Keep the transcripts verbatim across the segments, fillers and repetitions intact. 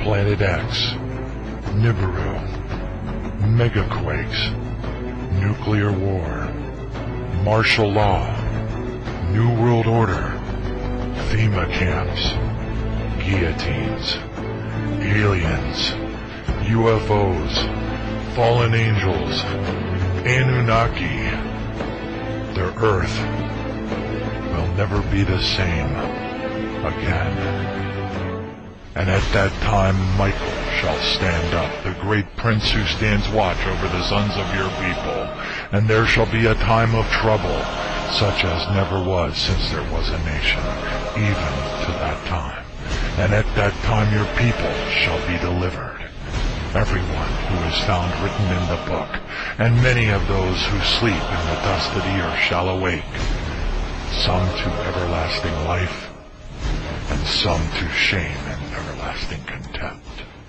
Planet X, Nibiru, megaquakes, nuclear war, martial law, New World Order, FEMA camps, guillotines, aliens, U F Os, fallen angels, Anunnaki. Their Earth will never be the same again. And at that time Michael shall stand up, the great prince who stands watch over the sons of your people, and there shall be a time of trouble, such as never was since there was a nation, even to that time. And at that time your people shall be delivered, everyone who is found written in the book, and many of those who sleep in the dust of the earth shall awake, some to everlasting life, and some to shame and everlasting contempt.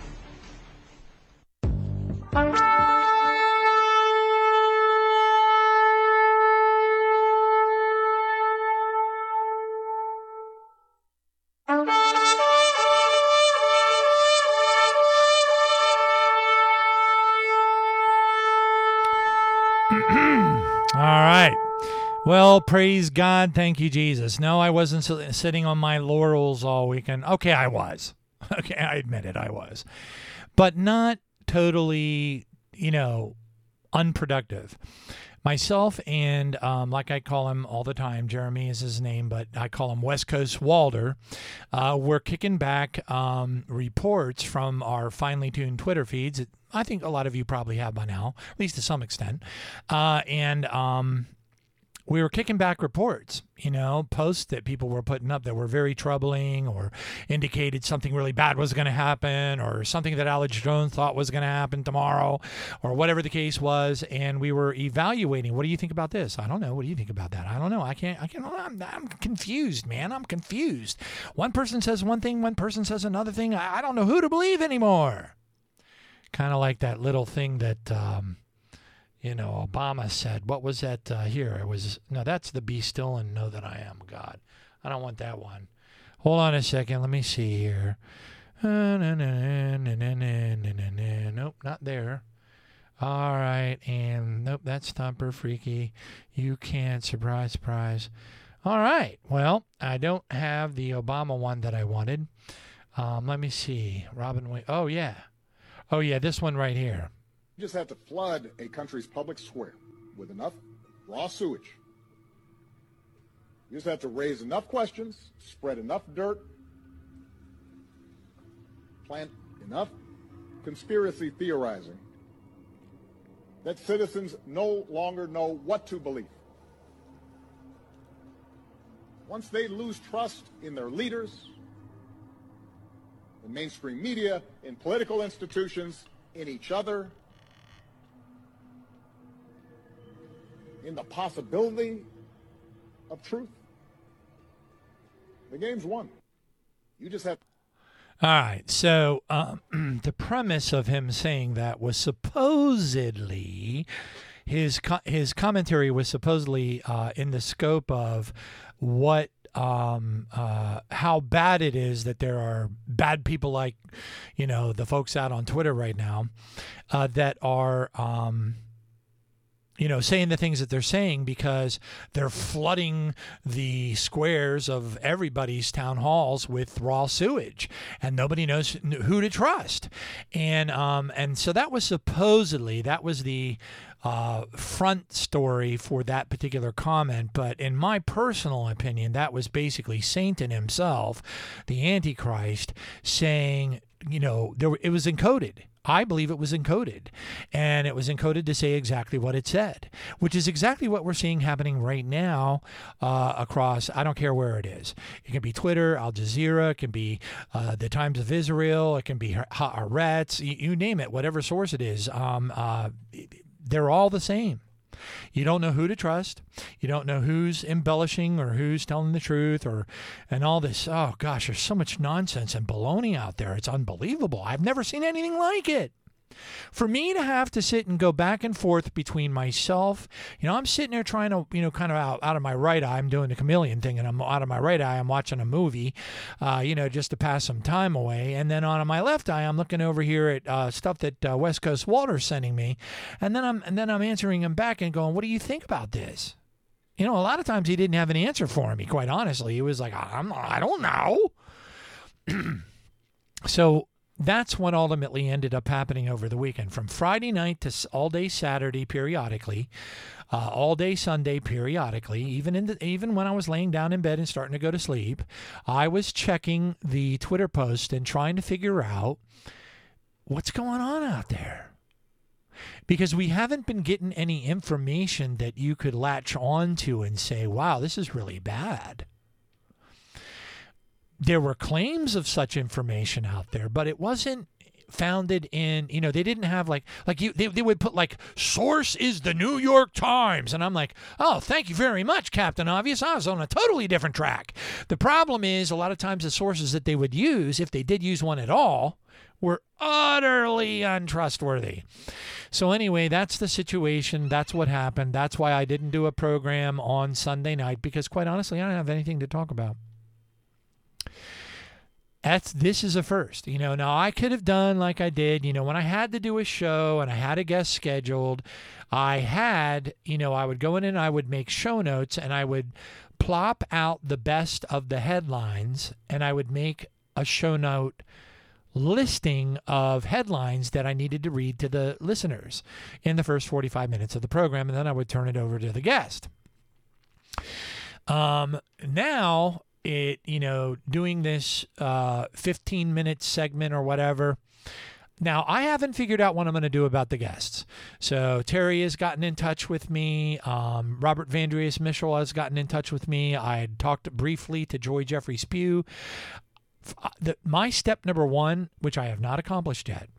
All right. Well, praise God. Thank you, Jesus. No, I wasn't sitting on my laurels all weekend. Okay, I was. Okay, I admit it, I was. But not totally, you know, unproductive. Myself and, um, like I call him all the time, Jeremy is his name, but I call him West Coast Walder, uh, we're kicking back um, reports from our finely tuned Twitter feeds. I think a lot of you probably have by now, at least to some extent. Uh, and um, we were kicking back reports, you know, posts that people were putting up that were very troubling or indicated something really bad was going to happen or something that Alex Jones thought was going to happen tomorrow or whatever the case was. And we were evaluating, what do you think about this? I don't know. What do you think about that? I don't know. I can't, I can't, I'm, I'm confused, man. I'm confused. One person says one thing, one person says another thing. I, I don't know who to believe anymore. Kind of like that little thing that, um, you know, Obama said. What was that uh, here? It was, no, that's the be still and know that I am God. I don't want that one. Hold on a second. Let me see here. Uh, na, na, na, na, na, na, na, na. Nope, not there. All right. And nope, that's Thumper Freaky. You can't. Surprise, surprise. All right. Well, I don't have the Obama one that I wanted. Um, let me see. Robin Williams. Oh, yeah. Oh, yeah, this one right here. You just have to flood a country's public square with enough raw sewage. You just have to raise enough questions, spread enough dirt, plant enough conspiracy theorizing that citizens no longer know what to believe. Once they lose trust in their leaders, in mainstream media, in political institutions, in each other, in the possibility of truth, the game's won. You just have. All right. So um, the premise of him saying that was supposedly his co- his commentary was supposedly uh, in the scope of what um, uh, how bad it is that there are bad people like, you know, the folks out on Twitter right now uh, that are. Um, you know, saying the things that they're saying because they're flooding the squares of everybody's town halls with raw sewage and nobody knows who to trust. And um, and so that was supposedly, that was the uh, front story for that particular comment. But in my personal opinion, that was basically Satan himself, the Antichrist, saying, you know, there it was encoded. I believe it was encoded, and it was encoded to say exactly what it said, which is exactly what we're seeing happening right now uh, across, I don't care where it is. It can be Twitter, Al Jazeera, it can be uh, the Times of Israel, it can be Haaretz, you, you name it, whatever source it is. Um, uh, they're all the same. You don't know who to trust. You don't know who's embellishing or who's telling the truth or and all this. Oh, gosh, there's so much nonsense and baloney out there. It's unbelievable. I've never seen anything like it. For me to have to sit and go back and forth between myself, you know, I'm sitting there trying to, you know, kind of out, out of my right eye, I'm doing the chameleon thing, and I'm out of my right eye, I'm watching a movie, uh, you know, just to pass some time away. And then on my left eye, I'm looking over here at uh, stuff that uh, West Coast Walter's sending me. And then I'm and then I'm answering him back and going, what do you think about this? You know, a lot of times he didn't have an answer for me, quite honestly. He was like, I'm, I don't know. So that's what ultimately ended up happening over the weekend. From Friday night to all day Saturday periodically, uh, all day Sunday periodically, even in the, even when I was laying down in bed and starting to go to sleep, I was checking the Twitter post and trying to figure out what's going on out there. Because we haven't been getting any information that you could latch on to and say, wow, this is really bad. There were claims of such information out there, but it wasn't founded in, you know, they didn't have like, like you, they, they would put like, source is the New York Times. And I'm like, oh, thank you very much, Captain Obvious. I was on a totally different track. The problem is a lot of times the sources that they would use, if they did use one at all, were utterly untrustworthy. So anyway, that's the situation. That's what happened. That's why I didn't do a program on Sunday night, because quite honestly, I don't have anything to talk about. That's, this is a first, you know. Now I could have done like I did, you know, when I had to do a show and I had a guest scheduled, I had, you know, I would go in and I would make show notes and I would plop out the best of the headlines and I would make a show note listing of headlines that I needed to read to the listeners in the first forty-five minutes of the program, and then I would turn it over to the guest. Um, now it, you know, doing this uh, fifteen minute segment or whatever. Now, I haven't figured out what I'm going to do about the guests. So Terry has gotten in touch with me. Um, Robert Vandrius Mitchell has gotten in touch with me. I had talked briefly to Joy Jeffries Pugh. The, my step number one, which I have not accomplished yet,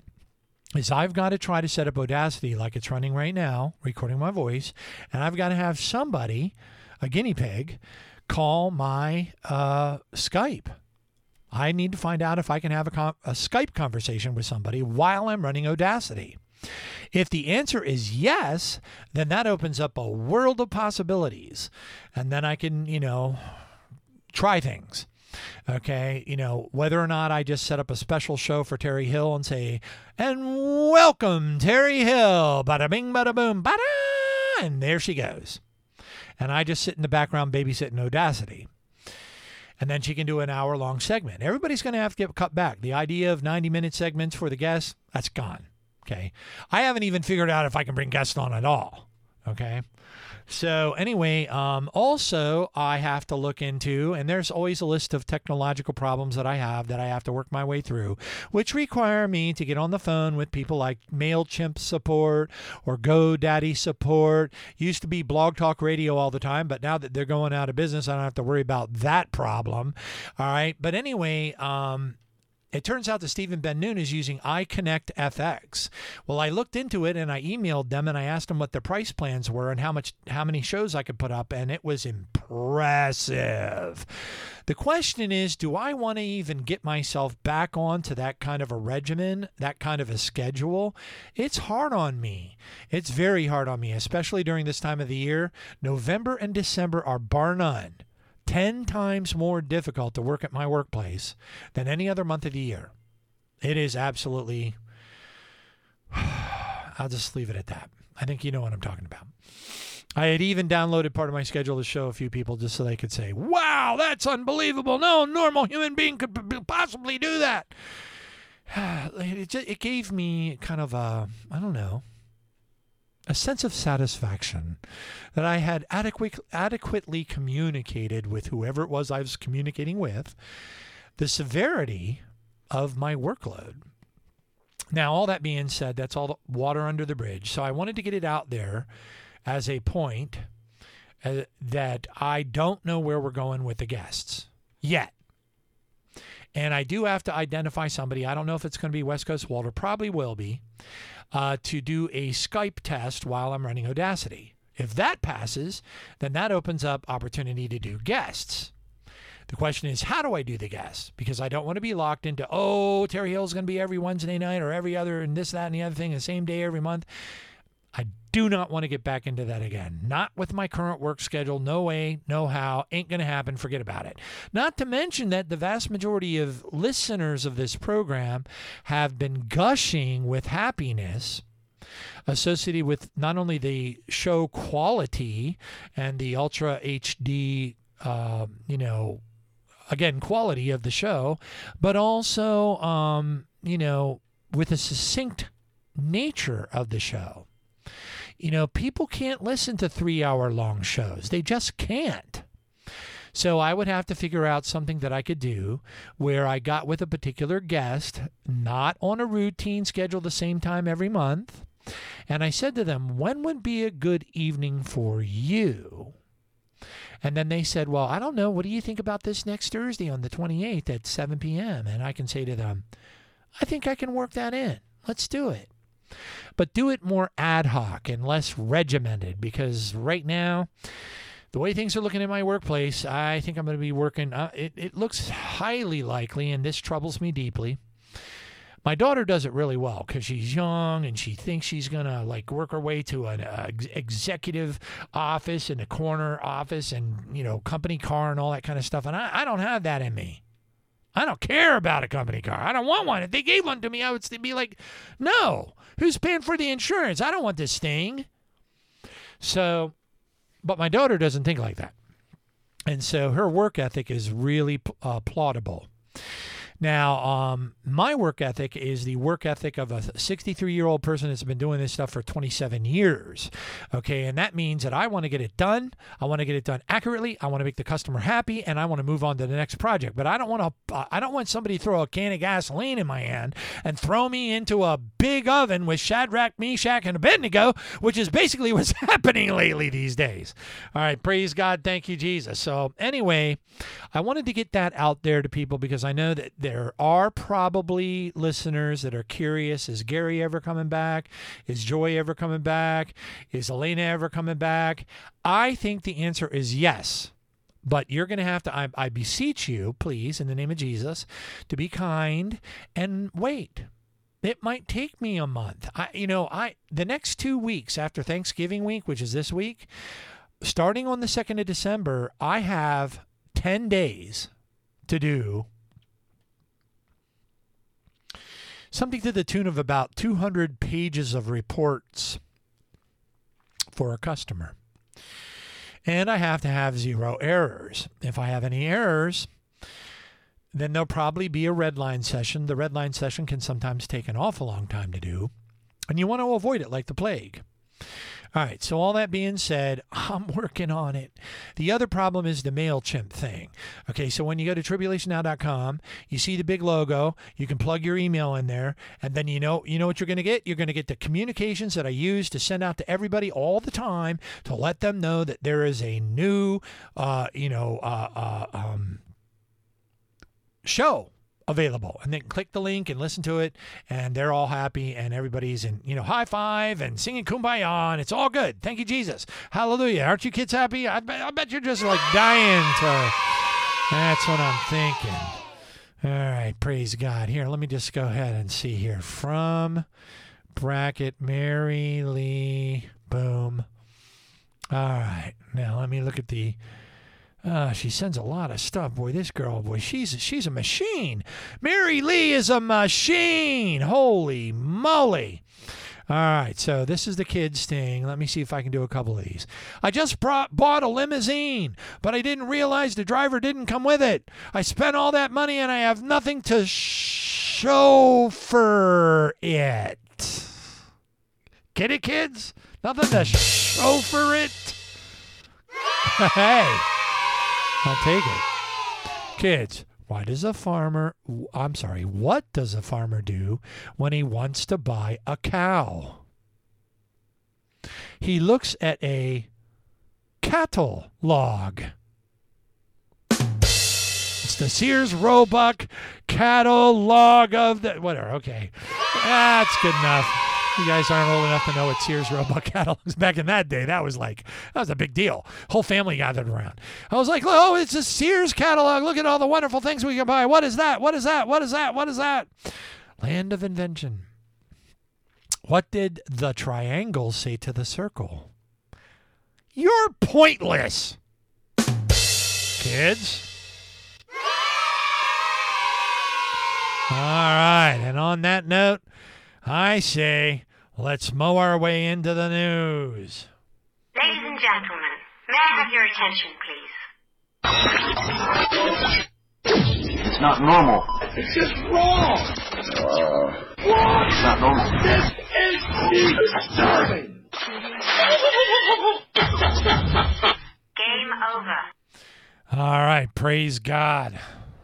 is I've got to try to set up Audacity like it's running right now, recording my voice, and I've got to have somebody, a guinea pig, call my uh, Skype. I need to find out if I can have a, com- a Skype conversation with somebody while I'm running Audacity. If the answer is yes, then that opens up a world of possibilities, and then I can, you know, try things. Okay, you know, whether or not I just set up a special show for Terry Hill and say, and welcome, Terry Hill, bada bing, bada boom, bada, and there she goes. And I just sit in the background babysitting Audacity. And then she can do an hour-long segment. Everybody's going to have to get cut back. The idea of ninety-minute segments for the guests, that's gone. Okay, I haven't even figured out if I can bring guests on at all. Okay. So anyway, um, also I have to look into, and there's always a list of technological problems that I have that I have to work my way through, which require me to get on the phone with people like MailChimp support or GoDaddy support. Used to be Blog Talk Radio all the time, but now that they're going out of business, I don't have to worry about that problem. All right. But anyway, um, it turns out that Stephen Ben Noon is using iConnect F X. Well, I looked into it and I emailed them and I asked them what their price plans were and how much, how many shows I could put up, and it was impressive. The question is, do I want to even get myself back onto that kind of a regimen, that kind of a schedule? It's hard on me. It's very hard on me, especially during this time of the year. November and December are bar none ten times more difficult to work at my workplace than any other month of the year. It is absolutely, I'll just leave it at that. I think you know what I'm talking about. I had even downloaded part of my schedule to show a few people just so they could say, wow, that's unbelievable. No normal human being could possibly do that. It, just, it gave me kind of a, I don't know, a sense of satisfaction that I had adequate, adequately communicated with whoever it was I was communicating with the severity of my workload. Now, all that being said, that's all the water under the bridge. So I wanted to get it out there as a point uh, that I don't know where we're going with the guests yet. And I do have to identify somebody. I don't know if it's going to be West Coast Walter. Probably will be. Uh, to do a Skype test while I'm running Audacity. If that passes, then that opens up opportunity to do guests. The question is, how do I do the guests? Because I don't want to be locked into, oh, Terry Hill's going to be every Wednesday night or every other and this, that, and the other thing, the same day every month. I do not want to get back into that again. Not with my current work schedule. No way, no how. Ain't going to happen. Forget about it. Not to mention that the vast majority of listeners of this program have been gushing with happiness associated with not only the show quality and the Ultra H D, uh, you know, again, quality of the show, but also, um, you know, with the succinct nature of the show. You know, people can't listen to three-hour long shows. They just can't. So I would have to figure out something that I could do where I got with a particular guest, not on a routine schedule the same time every month. And I said to them, when would be a good evening for you? And then they said, well, I don't know. What do you think about this next Thursday on the twenty-eighth at seven p.m.? And I can say to them, I think I can work that in. Let's do it. But do it more ad hoc and less regimented, because right now, the way things are looking in my workplace, I think I'm going to be working. Uh, it, it looks highly likely, and this troubles me deeply. My daughter does it really well because she's young and she thinks she's going to like work her way to an uh, ex- executive office and a corner office and, you know, company car and all that kind of stuff. And I, I don't have that in me. I don't care about a company car. I don't want one. If they gave one to me, I would be like, no, who's paying for the insurance? I don't want this thing. So, but my daughter doesn't think like that. And so her work ethic is really uh, plaudable. Now, um, my work ethic is the work ethic of a sixty-three-year-old person that's been doing this stuff for twenty-seven years, okay? And that means that I want to get it done. I want to get it done accurately. I want to make the customer happy, and I want to move on to the next project. But I don't want to. I don't want somebody to throw a can of gasoline in my hand and throw me into a big oven with Shadrach, Meshach, and Abednego, which is basically what's happening lately these days. All right, praise God. Thank you, Jesus. So anyway, I wanted to get that out there to people because I know that there are probably listeners that are curious. Is Gary ever coming back? Is Joy ever coming back? Is Elena ever coming back? I think the answer is yes. But you're going to have to, I, I beseech you, please, in the name of Jesus, to be kind and wait. It might take me a month. I, you know, I the next two weeks after Thanksgiving week, which is this week, starting on the second of December, I have ten days to do something to the tune of about two hundred pages of reports for a customer. And I have to have zero errors. If I have any errors, then there'll probably be a red line session. The red line session can sometimes take an awful long time to do, and you want to avoid it like the plague. All right, so all that being said, I'm working on it. The other problem is the MailChimp thing. Okay, so when you go to tribulation now dot com, you see the big logo, you can plug your email in there, and then you know you know what you're going to get? You're going to get the communications that I use to send out to everybody all the time to let them know that there is a new, uh, you know, uh, uh, um, show available, and then click the link and listen to it, and they're all happy, and everybody's in, you know, high five and singing Kumbaya, and it's all good. Thank you, Jesus. Hallelujah. Aren't you kids happy? I bet, I bet you're just like dying to. That's what I'm thinking. All right, praise God. Here, let me just go ahead and see here. From bracket Mary Lee, boom. All right, now let me look at the. Uh, she sends a lot of stuff. Boy, this girl, boy, she's she's a machine. Mary Lee is a machine. Holy moly. All right, so this is the kids thing. Let me see if I can do a couple of these. I just brought, bought a limousine, but I didn't realize the driver didn't come with it. I spent all that money, and I have nothing to chauffeur it. Get it, kids? Nothing to chauffeur it? Hey. I'll take it. Kids, why does a farmer, I'm sorry, what does a farmer do when he wants to buy a cow? He looks at a cattle log. It's the Sears Roebuck cattle log of the, whatever, okay. That's good enough. You guys aren't old enough to know what Sears Roebuck catalogs back in that day. That was like, that was a big deal. Whole family gathered around. I was like, oh, it's a Sears catalog. Look at all the wonderful things we can buy. What is that? What is that? What is that? What is that? Land of invention. What did the triangle say to the circle? You're pointless, kids. All right, and on that note, I say, let's mow our way into the news. Ladies and gentlemen, may I have your attention, please? It's not normal. It's just wrong. Uh, Wrong. It's not normal. This is disturbing. Game over. All right, praise God.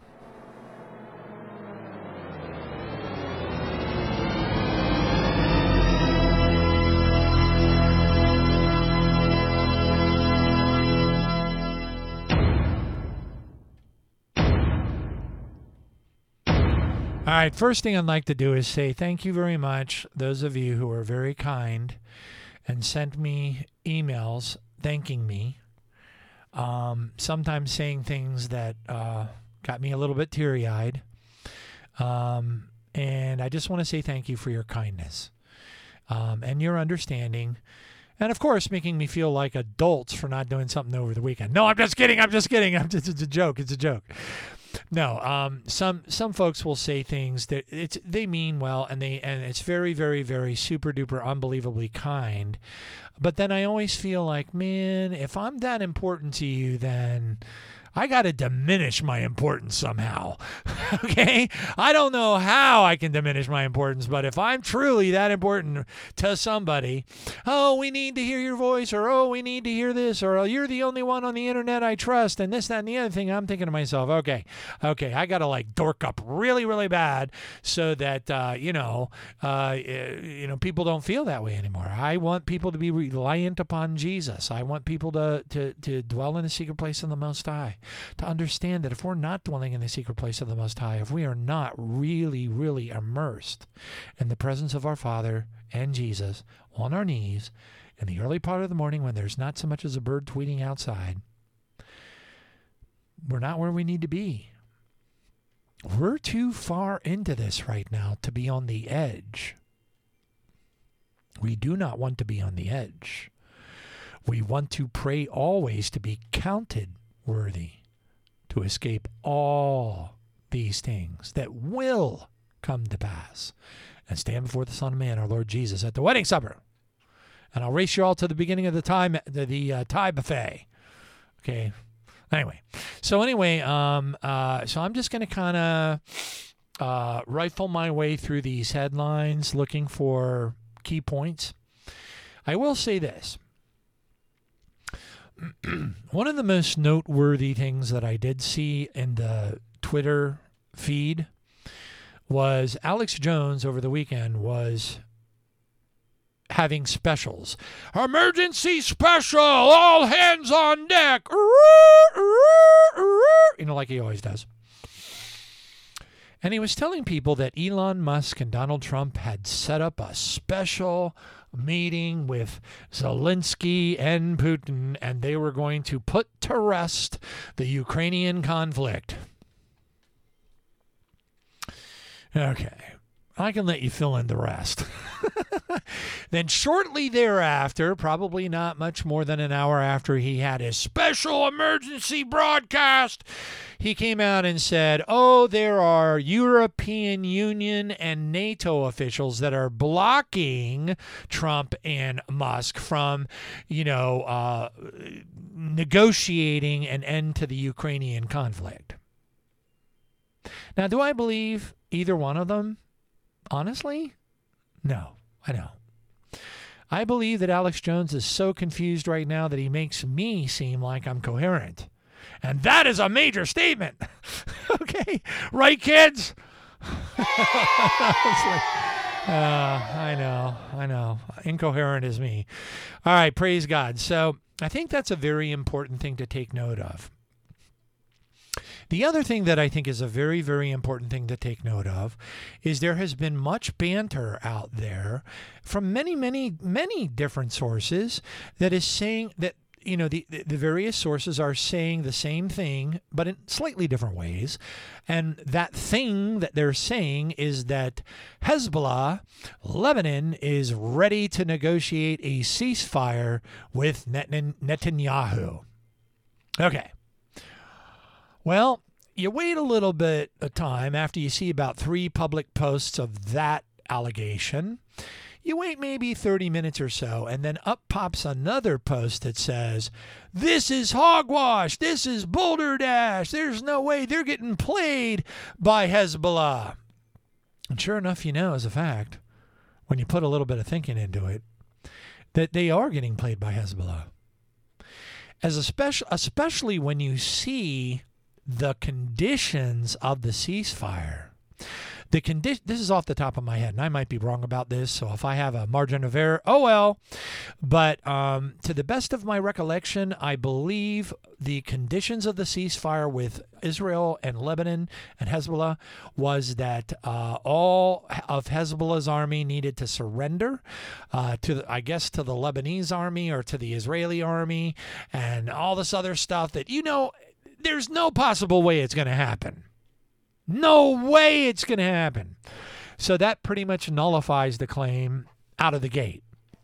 All right, first thing I'd like to do is say thank you very much, those of you who were very kind and sent me emails thanking me, um, sometimes saying things that uh, got me a little bit teary-eyed. Um, and I just want to say thank you for your kindness um, and your understanding. And, of course, making me feel like adults for not doing something over the weekend. No, I'm just kidding. I'm just kidding. I'm just, it's a joke. It's a joke. No, um, some some folks will say things that it's they mean well, and they and it's very, very, very super duper unbelievably kind. But then I always feel like, man, if I'm that important to you, then I got to diminish my importance somehow. Okay? I don't know how I can diminish my importance, but if I'm truly that important to somebody, oh, we need to hear your voice, or oh, we need to hear this, or oh, you're the only one on the internet I trust, and this, that, and the other thing, I'm thinking to myself, okay, okay, I got to like dork up really, really bad so that, uh, you know, uh, you know, people don't feel that way anymore. I want people to be reliant upon Jesus. I want people to, to, to dwell in the secret place of the Most High. To understand that if we're not dwelling in the secret place of the Most High, if we are not really, really immersed in the presence of our Father and Jesus on our knees in the early part of the morning when there's not so much as a bird tweeting outside, we're not where we need to be. We're too far into this right now to be on the edge. We do not want to be on the edge. We want to pray always to be counted worthy to escape all these things that will come to pass and stand before the Son of Man, our Lord Jesus, at the wedding supper. And I'll race you all to the beginning of the time, the, the uh, Thai buffet. Okay. Anyway, so anyway, um, uh, so I'm just going to kind of uh, rifle my way through these headlines, looking for key points. I will say this. One of the most noteworthy things that I did see in the Twitter feed was Alex Jones over the weekend was having specials. Emergency special, all hands on deck. You know, like he always does. And he was telling people that Elon Musk and Donald Trump had set up a special meeting with Zelensky and Putin, and they were going to put to rest the Ukrainian conflict. Okay, I can let you fill in the rest. Then shortly thereafter, probably not much more than an hour after he had his special emergency broadcast, he came out and said, oh, there are European Union and NATO officials that are blocking Trump and Musk from, you know, uh, negotiating an end to the Ukrainian conflict. Now, do I believe either one of them? Honestly, no, I don't. I believe that Alex Jones is so confused right now that he makes me seem like I'm coherent. And that is a major statement. Okay? Right, kids? uh, I know, I know. Incoherent is me. All right, praise God. So I think that's a very important thing to take note of. The other thing that I think is a very, very important thing to take note of is there has been much banter out there from many, many, many different sources that is saying that, you know, the, the various sources are saying the same thing, but in slightly different ways. And that thing that they're saying is that Hezbollah, Lebanon, is ready to negotiate a ceasefire with Net- Netanyahu. Okay. Well, you wait a little bit of time after you see about three public posts of that allegation. You wait maybe thirty minutes or so, and then up pops another post that says, this is hogwash, this is Boulder Dash, there's no way they're getting played by Hezbollah. And sure enough, you know as a fact, when you put a little bit of thinking into it, that they are getting played by Hezbollah. As a special, especially when you see the conditions of the ceasefire. The condi- this is off the top of my head, and I might be wrong about this, so if I have a margin of error, oh well. But um, to the best of my recollection, I believe the conditions of the ceasefire with Israel and Lebanon and Hezbollah was that uh, all of Hezbollah's army needed to surrender uh, to, the, I guess, to the Lebanese army or to the Israeli army and all this other stuff that, you know, there's no possible way it's going to happen. No way it's going to happen. So that pretty much nullifies the claim out of the gate.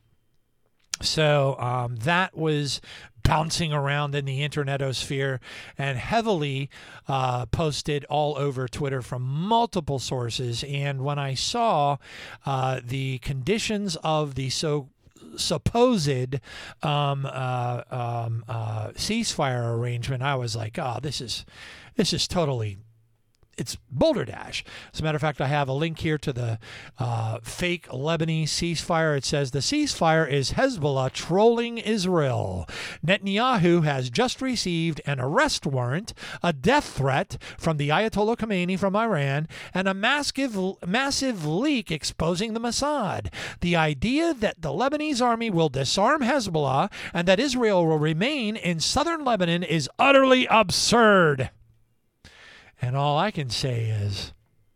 So um, that was bouncing around in the internetosphere and heavily uh, posted all over Twitter from multiple sources. And when I saw uh, the conditions of the so supposed um, uh, um, uh, ceasefire arrangement, I was like, oh, this is this is totally... It's Boulder Dash. As a matter of fact, I have a link here to the uh, fake Lebanese ceasefire. It says the ceasefire is Hezbollah trolling Israel. Netanyahu has just received an arrest warrant, a death threat from the Ayatollah Khomeini from Iran, and a massive, massive leak exposing the Mossad. The idea that the Lebanese army will disarm Hezbollah and that Israel will remain in southern Lebanon is utterly absurd. And all I can say is,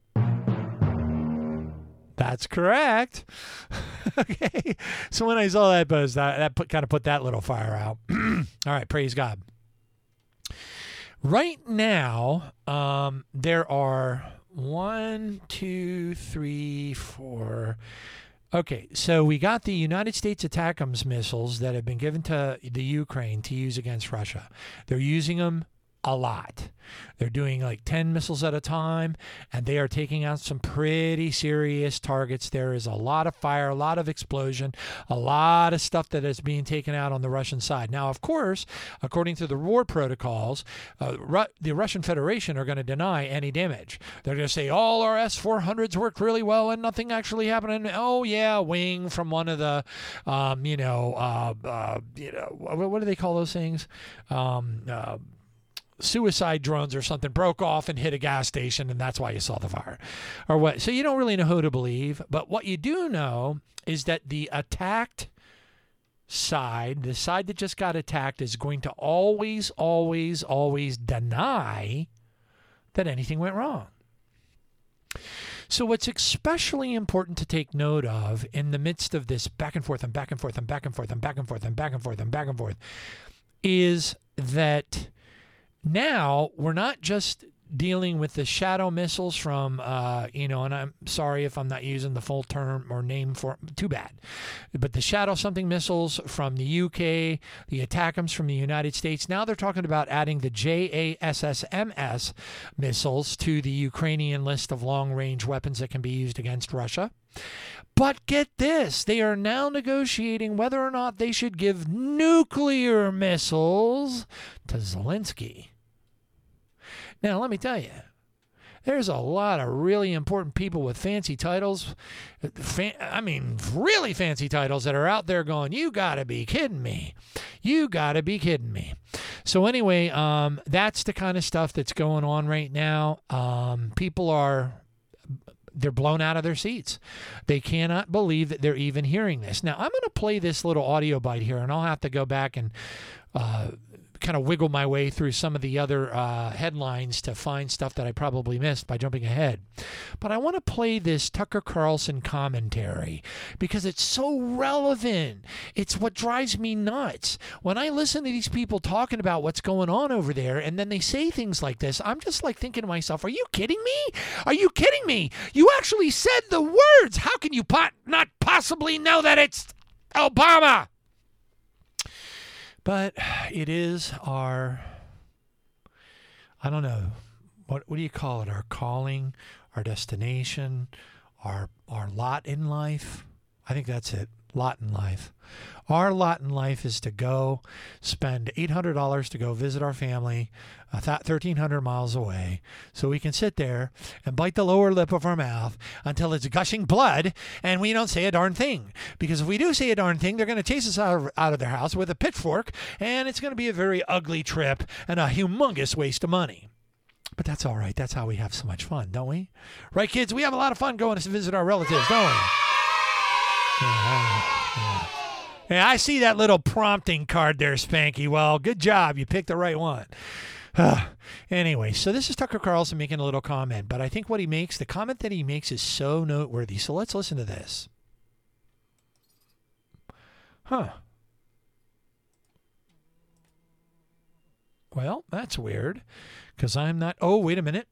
that's correct. Okay. So when I saw that post, that, that put, kind of put that little fire out. All right. Praise God. Right now, um, there are one, two, three, four. Okay. So we got the United States ATACMS missiles that have been given to the Ukraine to use against Russia. They're using them a lot. They're doing like ten missiles at a time, and they are taking out some pretty serious targets. There is a lot of fire, a lot of explosion, a lot of stuff that is being taken out on the Russian side. Now, of course, according to the war protocols, uh, Ru- the Russian Federation are going to deny any damage. They're going to say all our S four hundreds worked really well and nothing actually happened. And, oh yeah, wing from one of the, um, you know, uh, uh, you know, what, what do they call those things? Um, uh, suicide drones or something broke off and hit a gas station, and that's why you saw the fire or what. So you don't really know who to believe, but what you do know is that the attacked side, the side that just got attacked, is going to always, always, always deny that anything went wrong. So what's especially important to take note of in the midst of this back and forth and back and forth and back and forth and back and forth and back and forth and back and forth is that now we're not just dealing with the shadow missiles from, uh, you know, and I'm sorry if I'm not using the full term or name for too bad, but the shadow something missiles from the U K, the ATACMS from the United States. Now they're talking about adding the J A S S M S missiles to the Ukrainian list of long-range weapons that can be used against Russia. But get this, they are now negotiating whether or not they should give nuclear missiles to Zelensky. Now, let me tell you, there's a lot of really important people with fancy titles, fan, I mean, really fancy titles that are out there going, you got to be kidding me. You got to be kidding me. So anyway, um, that's the kind of stuff that's going on right now. Um, people are... They're blown out of their seats. They cannot believe that they're even hearing this. Now, I'm going to play this little audio bite here, and I'll have to go back and uh, kind of wiggle my way through some of the other uh, headlines to find stuff that I probably missed by jumping ahead. But I want to play this Tucker Carlson commentary because it's so relevant. It's what drives me nuts. When I listen to these people talking about what's going on over there and then they say things like this, I'm just like thinking to myself, are you kidding me? Are you kidding me? You actually said the words. How can you pot not possibly know that it's Obama? But it is our, I don't know, what what do you call it? Our calling, our destination, our our lot in life. I think that's it. Lot in life. Our lot in life is to go spend eight hundred dollars to go visit our family uh, thirteen hundred miles away so we can sit there and bite the lower lip of our mouth until it's gushing blood and we don't say a darn thing. Because if we do say a darn thing, they're going to chase us out of, out of their house with a pitchfork, and it's going to be a very ugly trip and a humongous waste of money. But that's all right. That's how we have so much fun, don't we? Right, kids? We have a lot of fun going to visit our relatives, don't we? Yeah, yeah. Yeah, I see that little prompting card there, Spanky. Well, good job. You picked the right one. Uh, anyway, so this is Tucker Carlson making a little comment, but I think what he makes, the comment that he makes is so noteworthy. So let's listen to this. Huh. Well, that's weird, because I'm not... Oh, wait a minute.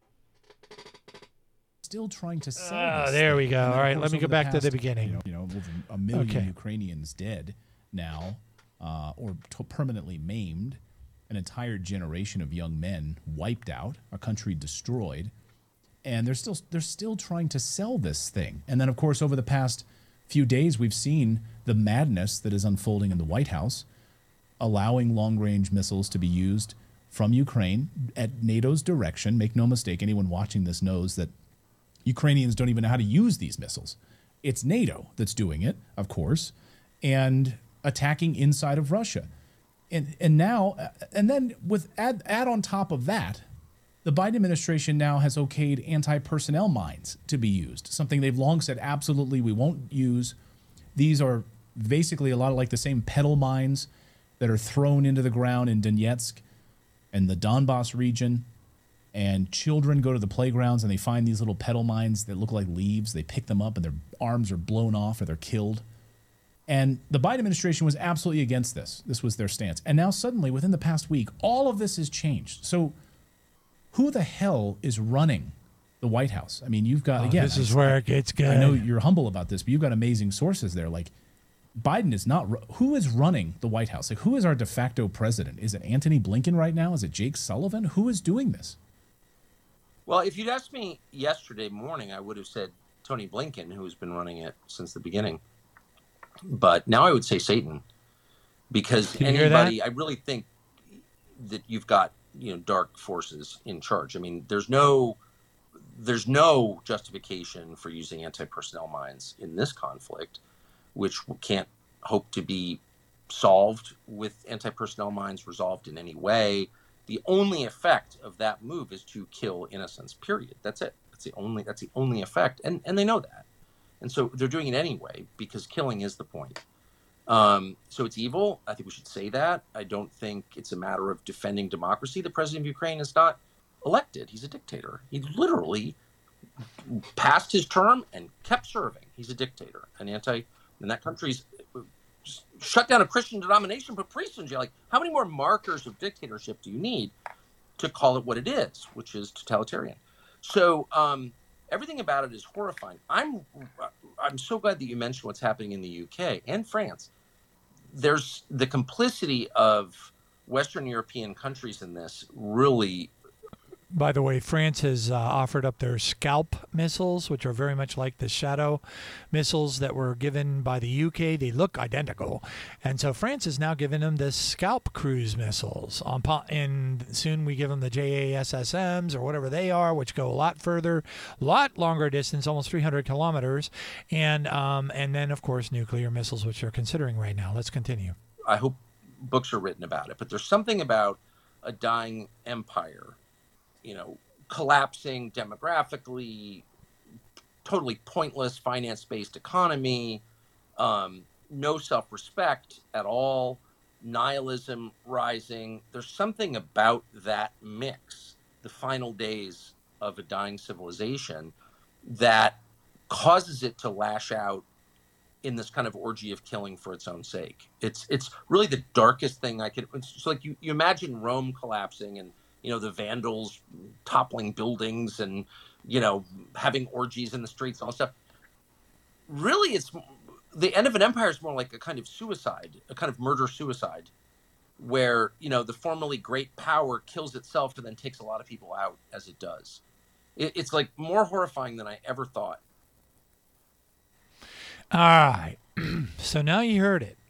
Still trying to sell Ah, this there thing. we go. And then, All right, of let course, me over go the back to past, the beginning. You know, you know over a million Okay. Ukrainians dead now, uh, or t- permanently maimed, an entire generation of young men wiped out, a country destroyed, and they're still they're still trying to sell this thing. And then, of course, over the past few days, we've seen the madness that is unfolding in the White House, allowing long-range missiles to be used from Ukraine at NATO's direction. Make no mistake, anyone watching this knows that Ukrainians don't even know how to use these missiles. It's NATO that's doing it, of course, and attacking inside of Russia. And and now, and then with add, add on top of that, the Biden administration now has okayed anti-personnel mines to be used, something they've long said absolutely we won't use. These are basically a lot of like the same pedal mines that are thrown into the ground in Donetsk and the Donbass region. And children go to the playgrounds and they find these little pedal mines that look like leaves. They pick them up and their arms are blown off or they're killed. And the Biden administration was absolutely against this. This was their stance. And now suddenly, within the past week, all of this has changed. So who the hell is running the White House? I mean, you've got, Oh, again, this is I, where it gets good. I know you're humble about this, but you've got amazing sources there. Like, Biden is not, who is running the White House? Like, who is our de facto president? Is it Antony Blinken right now? Is it Jake Sullivan? Who is doing this? Well, if you'd asked me yesterday morning, I would have said Tony Blinken, who's been running it since the beginning. But now I would say Satan, because Can you hear anybody, that? I really think that you've got, you know, dark forces in charge. I mean, there's no, there's no justification for using anti-personnel mines in this conflict, which can't hope to be solved with anti-personnel mines, resolved in any way. The only effect of that move is to kill innocents, period. That's it. That's the only, that's the only effect. And, and they know that. And so they're doing it anyway, because killing is the point. Um, so it's evil. I think we should say that. I don't think it's a matter of defending democracy. The president of Ukraine is not elected. He's a dictator. He literally passed his term and kept serving. He's a dictator. An anti, and that country's shut down a Christian denomination, put priests in jail. Like, how many more markers of dictatorship do you need to call it what it is, which is totalitarian? So um, everything about it is horrifying. I'm I'm so glad that you mentioned what's happening in the U K and France. There's the complicity of Western European countries in this really. By the way, France has uh, offered up their Scalp missiles, which are very much like the Shadow missiles that were given by the U K. They look identical. And so France is now giving them the Scalp cruise missiles. On po- and soon we give them the J A S S Ms or whatever they are, which go a lot further, a lot longer distance, almost three hundred kilometers. And, um, and then, of course, nuclear missiles, which they're considering right now. Let's continue. I hope books are written about it. But there's something about a dying empire, you know, collapsing demographically, totally pointless finance-based economy, um, no self-respect at all, nihilism rising. There's something about that mix, the final days of a dying civilization, that causes it to lash out in this kind of orgy of killing for its own sake. It's it's really the darkest thing I could. It's just like you, you imagine Rome collapsing and, you know, the Vandals toppling buildings and, you know, having orgies in the streets and all that stuff. Really, it's the end of an empire is more like a kind of suicide, a kind of murder-suicide, where, you know, the formerly great power kills itself and then takes a lot of people out as it does. It, it's like more horrifying than I ever thought. All right. So now you heard it.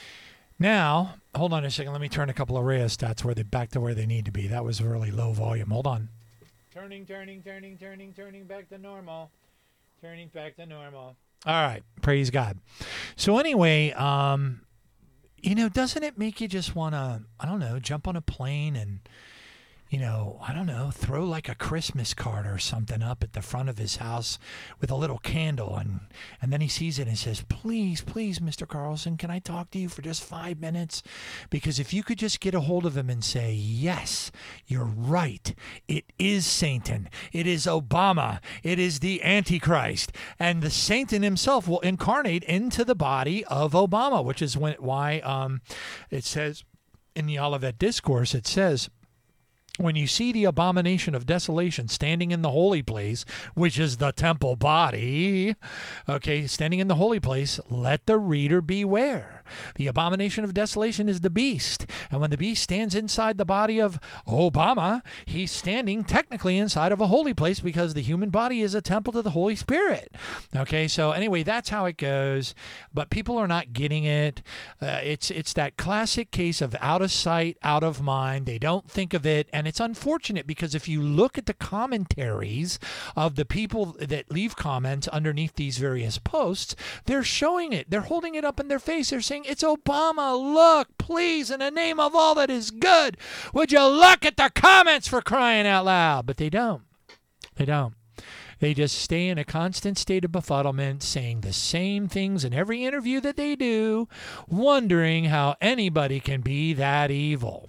Now, hold on a second. Let me turn a couple of rheostats where they back to where they need to be. That was really low volume. Hold on. Turning, turning, turning, turning, turning back to normal. Turning back to normal. All right. Praise God. So anyway, um, you know, doesn't it make you just want to, I don't know, jump on a plane and, you know, I don't know, throw like a Christmas card or something up at the front of his house with a little candle. And, and then he sees it and says, please, please, Mister Carlson, can I talk to you for just five minutes? Because if you could just get a hold of him and say, yes, you're right. It is Satan. It is Obama. It is the Antichrist. And the Satan himself will incarnate into the body of Obama, which is when, why um, it says in the Olivet Discourse, it says, when you see the abomination of desolation standing in the holy place, which is the temple body, okay, standing in the holy place, let the reader beware. The abomination of desolation is the beast. And when the beast stands inside the body of Obama, he's standing technically inside of a holy place because the human body is a temple to the Holy Spirit. Okay, so anyway, that's how it goes. But people are not getting it. Uh, it's, it's that classic case of out of sight, out of mind. They don't think of it. And it's unfortunate because if you look at the commentaries of the people that leave comments underneath these various posts, they're showing it. They're holding it up in their face. They're saying, it's Obama. Look, please, in the name of all that is good, would you look at the comments, for crying out loud? But they don't. They don't. They just stay in a constant state of befuddlement, saying the same things in every interview that they do, wondering how anybody can be that evil.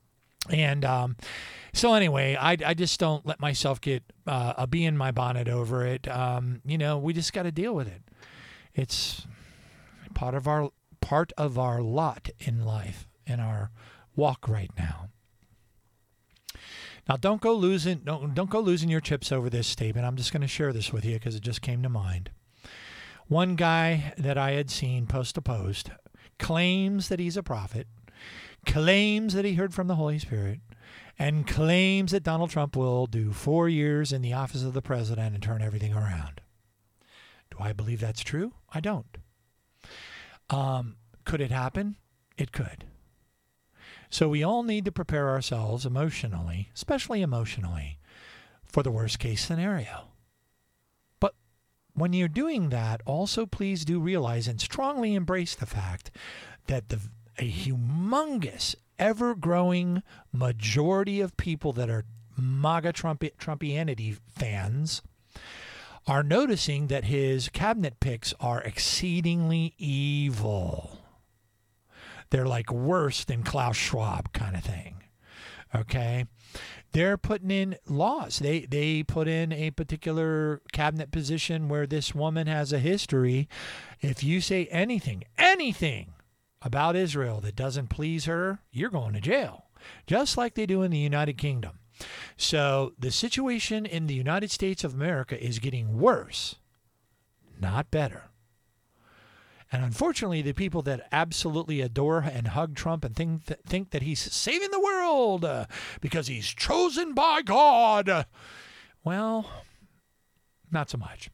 And um, so anyway, I, I just don't let myself get uh, a bee in my bonnet over it. Um, you know, we just got to deal with it. It's part of our part of our lot in life, in our walk right now. Now, don't go losing don't, don't go losing your chips over this statement. I'm just going to share this with you because it just came to mind. One guy that I had seen post to post claims that he's a prophet, claims that he heard from the Holy Spirit, and claims that Donald Trump will do four years in the office of the president and turn everything around. Do I believe that's true? I don't. Um, could it happen? It could. So we all need to prepare ourselves emotionally, especially emotionally, for the worst case scenario. But when you're doing that, also please do realize and strongly embrace the fact that the a humongous, ever-growing majority of people that are MAGA Trump, Trumpianity fans are noticing that his cabinet picks are exceedingly evil. They're like worse than Klaus Schwab kind of thing. Okay? They're putting in laws. They they put in a particular cabinet position where this woman has a history. If you say anything, anything about Israel that doesn't please her, you're going to jail, just like they do in the United Kingdom. So the situation in the United States of America is getting worse, not better. And unfortunately, the people that absolutely adore and hug Trump and think, th- think that he's saving the world uh, because he's chosen by God, well, not so much.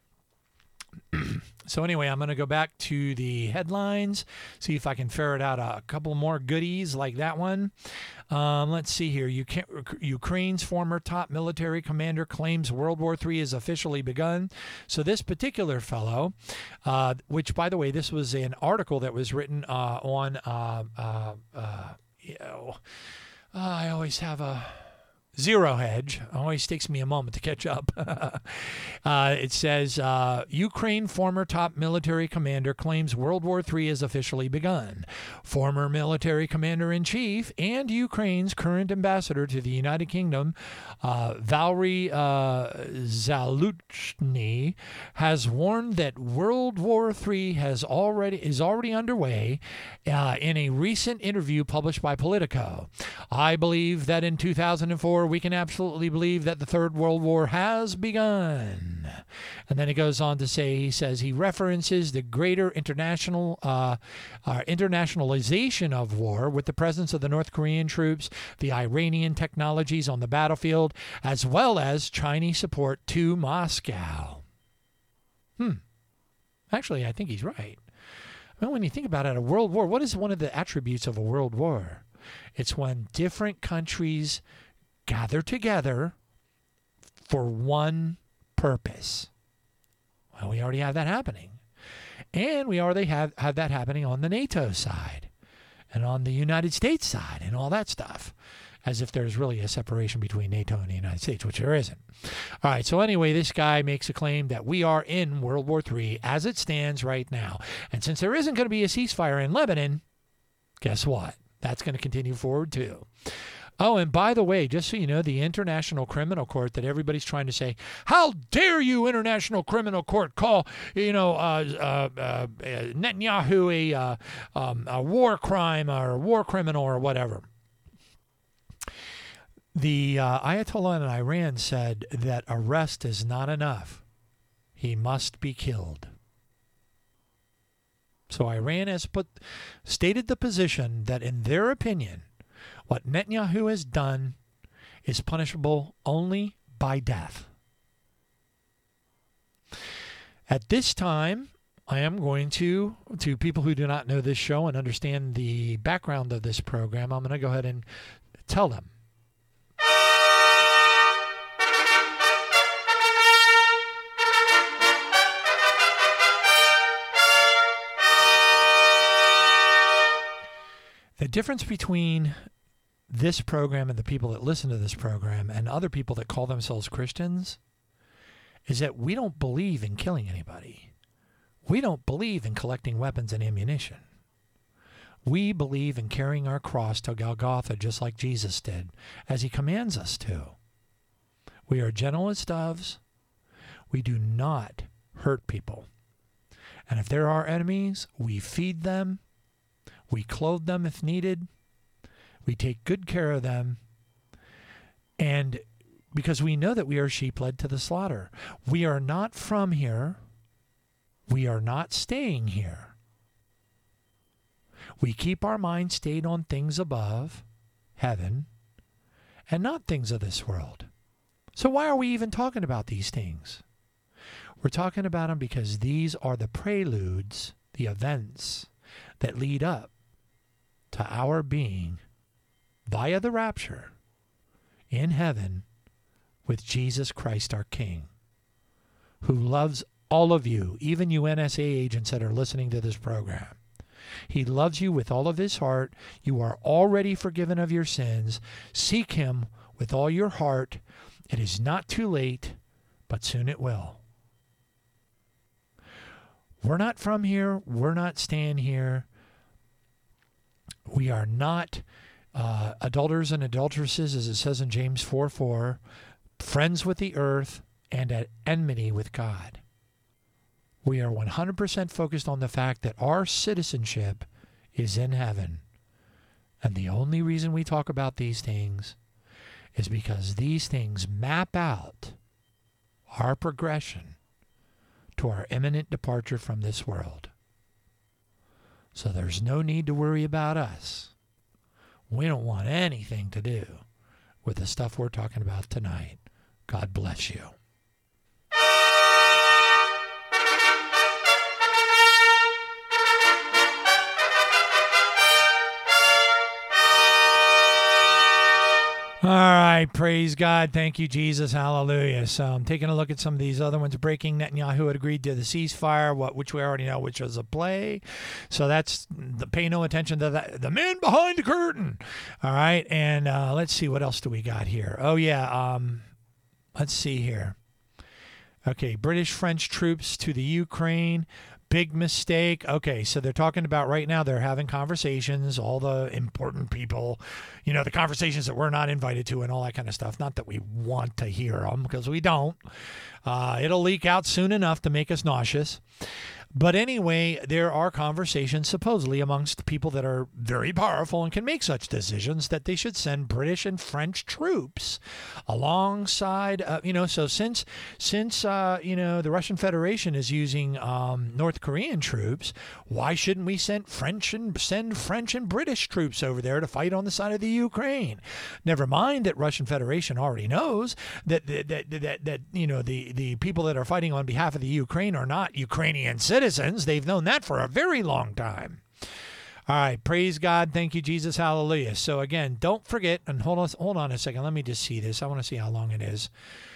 So anyway, I'm going to go back to the headlines, see if I can ferret out a couple more goodies like that one. Um, let's see here. Ukraine's former top military commander claims World War Three has officially begun. So this particular fellow, uh, which, by the way, this was an article that was written uh, on, uh, uh, uh, you know, uh, I always have a Zero Hedge. Always takes me a moment to catch up. uh, it says, uh, Ukraine former top military commander claims World War Three has officially begun. Former military commander-in-chief and Ukraine's current ambassador to the United Kingdom, uh, Valery uh, Zaluzhny, has warned that World War Three has already is already underway uh, in a recent interview published by Politico. I believe that in two thousand four, we can absolutely believe that the Third World War has begun. And then it goes on to say, he says he references the greater international uh, uh, internationalization of war with the presence of the North Korean troops, the Iranian technologies on the battlefield, as well as Chinese support to Moscow. Hmm. Actually, I think he's right. Well, when you think about it, a world war, what is one of the attributes of a world war? It's when different countries gather together for one purpose. Well, we already have that happening. And we already have, have that happening on the NATO side and on the United States side and all that stuff, as if there's really a separation between NATO and the United States, which there isn't. All right, so anyway, this guy makes a claim that we are in World War Three as it stands right now. And since there isn't going to be a ceasefire in Lebanon, guess what? That's going to continue forward too. Oh, and by the way, just so you know, the International Criminal Court that everybody's trying to say, how dare you, International Criminal Court, call, you know, uh, uh, uh, Netanyahu a, uh, um, a war crime or a war criminal or whatever. The uh, Ayatollah in Iran said that arrest is not enough. He must be killed. So Iran has put stated the position that in their opinion, what Netanyahu has done is punishable only by death. At this time, I am going to, to people who do not know this show and understand the background of this program, I'm going to go ahead and tell them. The difference between this program and the people that listen to this program and other people that call themselves Christians is that we don't believe in killing anybody. We don't believe in collecting weapons and ammunition. We believe in carrying our cross to Golgotha just like Jesus did, as he commands us to. We are gentle as doves. We do not hurt people. And if there are enemies, we feed them. We clothe them if needed. We take good care of them. And because we know that we are sheep led to the slaughter. We are not from here. We are not staying here. We keep our mind stayed on things above, heaven, and not things of this world. So why are we even talking about these things? We're talking about them because these are the preludes, the events that lead up to our being via the rapture in heaven with Jesus Christ our King, who loves all of you, even you N S A agents that are listening to this program. He loves you with all of his heart. You are already forgiven of your sins. Seek him with all your heart. It is not too late, but soon it will. We're not from here. We're not staying here. We are not uh, adulterers and adulteresses, as it says in James four four, friends with the earth and at enmity with God. We are one hundred percent focused on the fact that our citizenship is in heaven. And the only reason we talk about these things is because these things map out our progression to our imminent departure from this world. So there's no need to worry about us. We don't want anything to do with the stuff we're talking about tonight. God bless you. All right. right, praise God. Thank you, Jesus. Hallelujah. So I'm taking a look at some of these other ones. Breaking, Netanyahu had agreed to the ceasefire, what which we already know, which was a play. So that's the pay no attention to that. The man behind the curtain. All right, and uh, let's see, what else do we got here? Oh yeah, um, let's see here. Okay, British French troops to the Ukraine. Big mistake. Okay, so they're talking about right now, they're having conversations, all the important people, you know, the conversations that we're not invited to and all that kind of stuff. Not that we want to hear them, because we don't. Uh, it'll leak out soon enough to make us nauseous. But anyway, there are conversations supposedly amongst people that are very powerful and can make such decisions that they should send British and French troops alongside, uh, you know, so since, since uh, you know, the Russian Federation is using um, North Korean troops, why shouldn't we send French and send French and British troops over there to fight on the side of the Ukraine? Never mind that Russian Federation already knows that, that, that, that, that you know, the, the people that are fighting on behalf of the Ukraine are not Ukrainian citizens. Citizens. They've known that for a very long time. All right, praise God. Thank you, Jesus. Hallelujah. So again, don't forget, and hold on, hold on a second. Let me just see this. I want to see how long it is.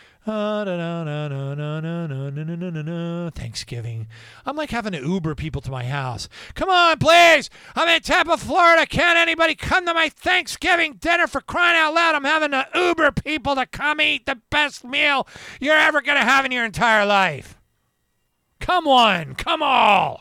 Thanksgiving. I'm like having to Uber people to my house. Come on, please. I'm in Tampa, Florida. Can't anybody come to my Thanksgiving dinner, for crying out loud? I'm having to Uber people to come eat the best meal you're ever going to have in your entire life. Come one, come all.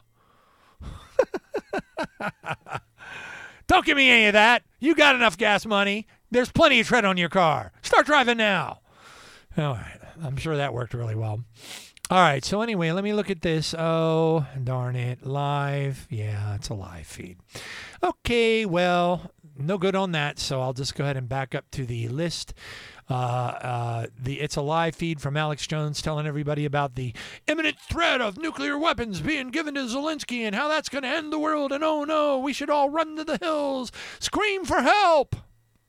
Don't give me any of that. You got enough gas money. There's plenty of tread on your car. Start driving now. All right. I'm sure that worked really well. All right. So anyway, let me look at this. Oh, darn it. Live. Yeah, it's a live feed. Okay. Well, no good on that. So I'll just go ahead and back up to the list. Uh, uh, the it's a live feed from Alex Jones telling everybody about the imminent threat of nuclear weapons being given to Zelensky and how that's going to end the world. And oh no, we should all run to the hills, scream for help.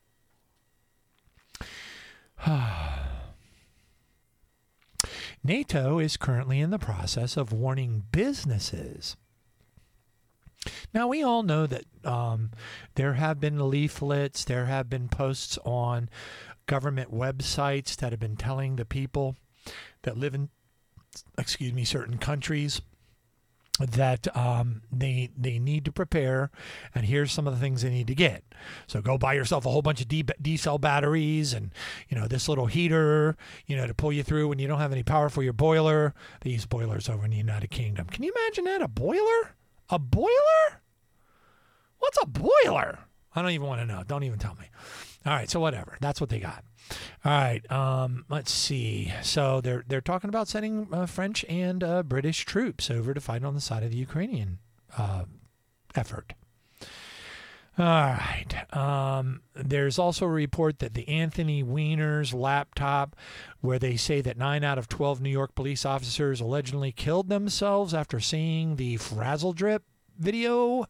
NATO is currently in the process of warning businesses. Now, we all know that um, there have been leaflets, there have been posts on government websites that have been telling the people that live in, excuse me, certain countries that um, they they need to prepare, and here's some of the things they need to get. So go buy yourself a whole bunch of D, D-cell batteries and, you know, this little heater, you know, to pull you through when you don't have any power for your boiler. They use boilers over in the United Kingdom. Can you imagine that? A boiler? A boiler? What's a boiler? I don't even want to know. Don't even tell me. All right, so whatever. That's what they got. All right, um, let's see. So they're they're talking about sending uh, French and uh, British troops over to fight on the side of the Ukrainian uh, effort. All right. Um, there's also a report that the Anthony Weiner's laptop, where they say that nine out of twelve New York police officers allegedly killed themselves after seeing the Frazzle Drip video.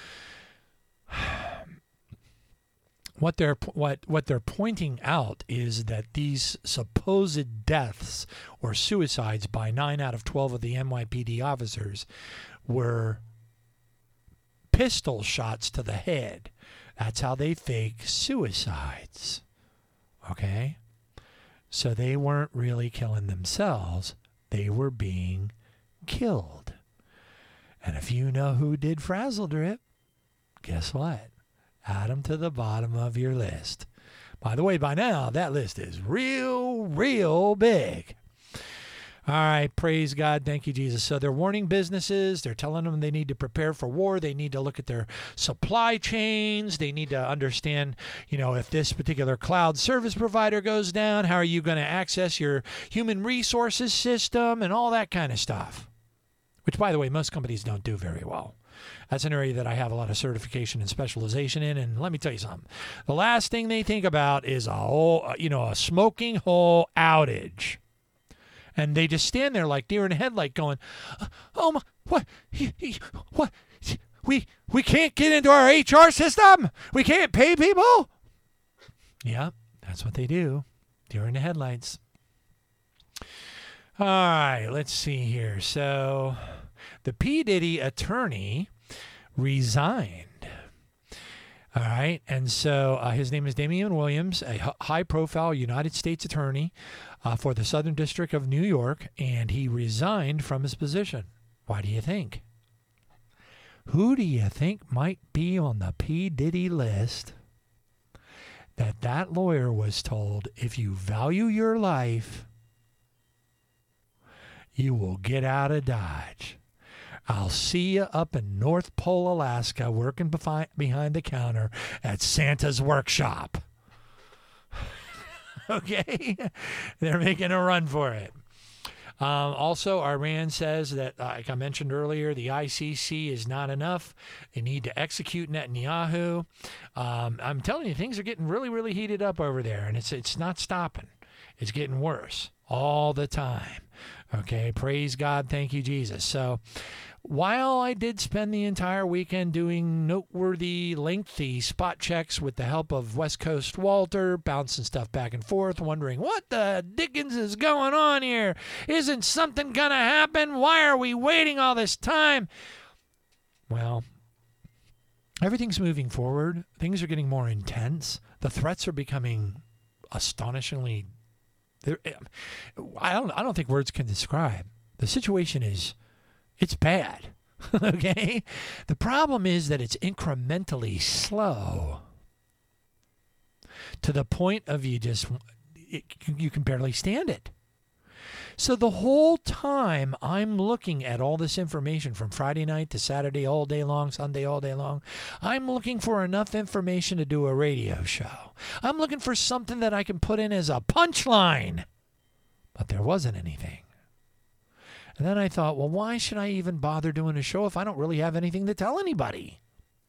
What they're what what they're pointing out is that these supposed deaths or suicides by nine out of twelve of the N Y P D officers were pistol shots to the head. That's how they fake suicides. Okay? So they weren't really killing themselves. They were being killed. And if you know who did Frazzle Drip, guess what? Add them to the bottom of your list. By the way, by now, that list is real, real big. All right, praise God. Thank you, Jesus. So they're warning businesses. They're telling them they need to prepare for war. They need to look at their supply chains. They need to understand, you know, if this particular cloud service provider goes down, how are you going to access your human resources system and all that kind of stuff, which, by the way, most companies don't do very well. That's an area that I have a lot of certification and specialization in. And let me tell you something. The last thing they think about is a whole, you know, a smoking hole outage. And they just stand there like deer in the headlight going, oh, my, what, he, he, what, we, we can't get into our H R system? We can't pay people? Yeah, that's what they do. Deer in the headlights. All right, let's see here. So the P. Diddy attorney resigned. All right. And so uh, his name is Damian Williams, a h- high-profile United States attorney uh, for the Southern District of New York, and he resigned from his position. Why do you think? Who do you think might be on the P. Diddy list that that lawyer was told, if you value your life, you will get out of Dodge? I'll see you up in North Pole, Alaska, working befi- behind the counter at Santa's workshop. Okay? They're making a run for it. Um, also, Iran says that, uh, like I mentioned earlier, the I C C is not enough. They need to execute Netanyahu. Um, I'm telling you, things are getting really, really heated up over there, and it's it's not stopping. It's getting worse all the time. Okay, praise God. Thank you, Jesus. So while I did spend the entire weekend doing noteworthy, lengthy spot checks with the help of West Coast Walter, bouncing stuff back and forth, wondering what the dickens is going on here? Isn't something going to happen? Why are we waiting all this time? Well, everything's moving forward. Things are getting more intense. The threats are becoming astonishingly... I don't, I don't think words can describe. The situation is... It's bad, okay? The problem is that it's incrementally slow to the point of you just, it, you can barely stand it. So the whole time I'm looking at all this information from Friday night to Saturday all day long, Sunday all day long, I'm looking for enough information to do a radio show. I'm looking for something that I can put in as a punchline, but there wasn't anything. And then I thought, well, why should I even bother doing a show if I don't really have anything to tell anybody?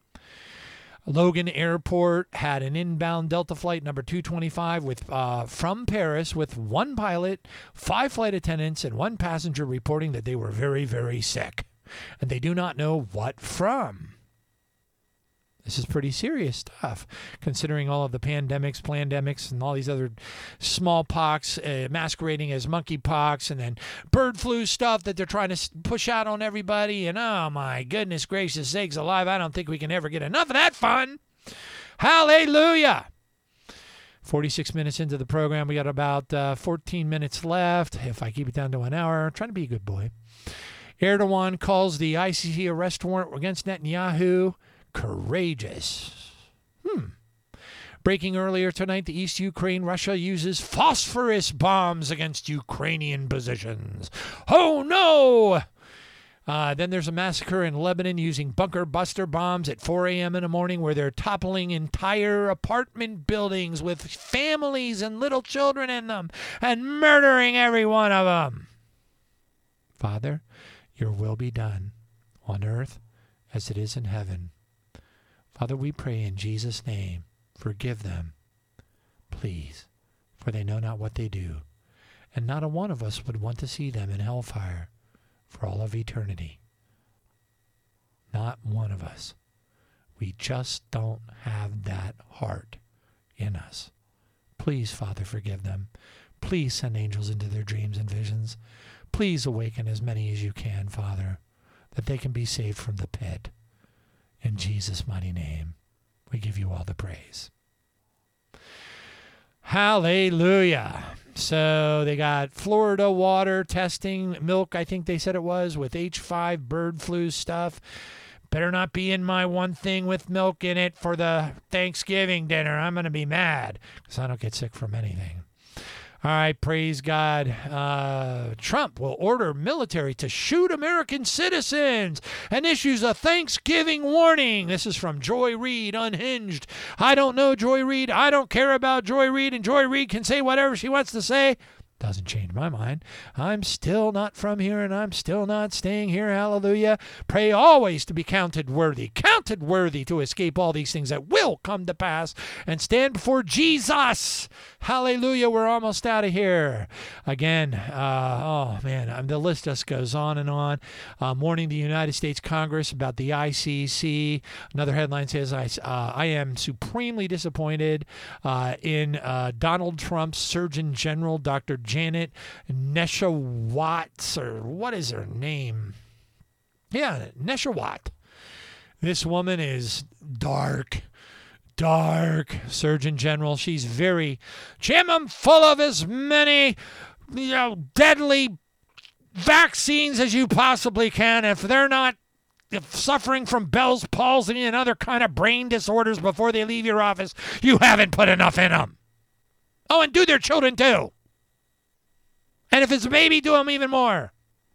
Logan Airport had an inbound Delta flight number two twenty-five with uh, from Paris with one pilot, five flight attendants, and one passenger reporting that they were very, very sick. And they do not know what from. This is pretty serious stuff, considering all of the pandemics, plandemics, and all these other smallpox uh, masquerading as monkeypox, and then bird flu stuff that they're trying to push out on everybody. And oh my goodness gracious sakes alive, I don't think we can ever get enough of that fun. Hallelujah. forty-six minutes into the program, we got about uh, fourteen minutes left. If I keep it down to an hour, I'm trying to be a good boy. Erdogan calls the I C C arrest warrant against Netanyahu courageous. Hmm. Breaking earlier tonight, the East Ukraine, Russia uses phosphorus bombs against Ukrainian positions. Oh, no! Uh, then there's a massacre in Lebanon using bunker buster bombs at four a.m. in the morning where they're toppling entire apartment buildings with families and little children in them and murdering every one of them. Father, your will be done on earth as it is in heaven. Father, we pray in Jesus' name, forgive them, please, for they know not what they do. And not a one of us would want to see them in hellfire for all of eternity. Not one of us. We just don't have that heart in us. Please, Father, forgive them. Please send angels into their dreams and visions. Please awaken as many as you can, Father, that they can be saved from the pit. In Jesus' mighty name, we give you all the praise. Hallelujah. So they got Florida water testing, milk, I think they said it was, with H five bird flu stuff. Better not be in my one thing with milk in it for the Thanksgiving dinner. I'm going to be mad because I don't get sick from anything. All right, praise God. Uh, Trump will order military to shoot American citizens and issues a Thanksgiving warning. This is from Joy Reid, Unhinged. I don't know Joy Reid. I don't care about Joy Reid, and Joy Reid can say whatever she wants to say. Doesn't change my mind. I'm still not from here, and I'm still not staying here. Hallelujah. Pray always to be counted worthy, counted worthy to escape all these things that will come to pass and stand before Jesus. Hallelujah. We're almost out of here. Again, uh, oh, man, the list just goes on and on. Uh, mourning the United States Congress about the I C C. Another headline says, I, uh, I am supremely disappointed uh, in uh, Donald Trump's Surgeon General, Doctor Janet Neshawat, or what is her name? Yeah, Neshawat. This woman is dark, dark Surgeon General. She's very, jam 'em full of as many, you know, deadly vaccines as you possibly can. If they're not if suffering from Bell's palsy and other kind of brain disorders before they leave your office, you haven't put enough in them. Oh, and do their children too. And if it's a baby, do them even more.